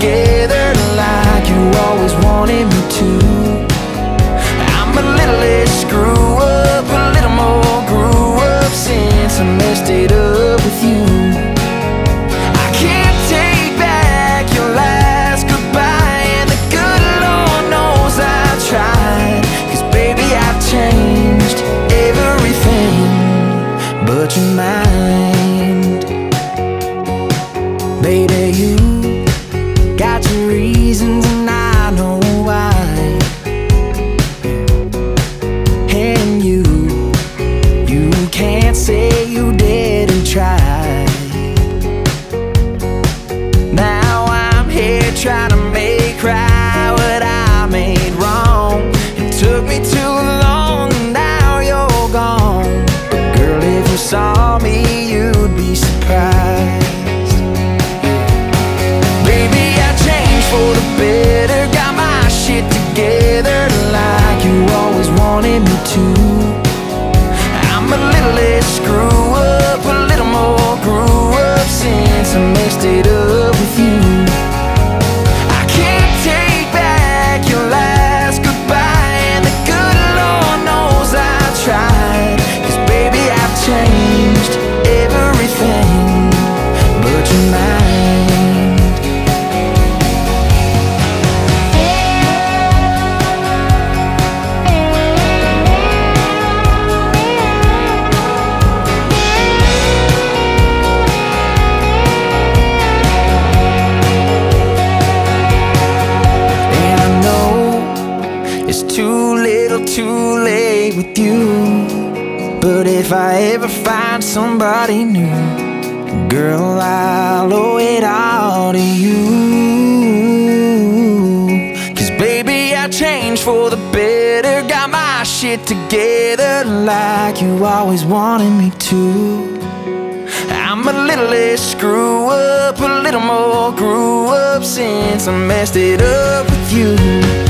together like you always wanted me to. I'm a little less screw up, a little more grew up since I messed it up with you. I can't take back your last goodbye, and the good Lord knows I tried. 'Cause baby, I've changed everything but your mind. Baby, you got your reasons and I know why. And you can't say you didn't try. Now I'm here trying to make right what I made wrong. It took me too long and now you're gone. But girl, if you saw me, you'd be surprised. Baby, I changed for the better, got my shit together like you always wanted me to. I'm a little less screw up, a little more grew up since I messed it up with you. I can't take back your last goodbye, and the good Lord knows I tried. 'Cause baby, I've changed everything but your mind. Too late with you, but if I ever find somebody new, girl, I'll owe it all to you. 'Cause baby, I changed for the better, got my shit together like you always wanted me to. I'm a little less screw up, a little more grew up since I messed it up with you.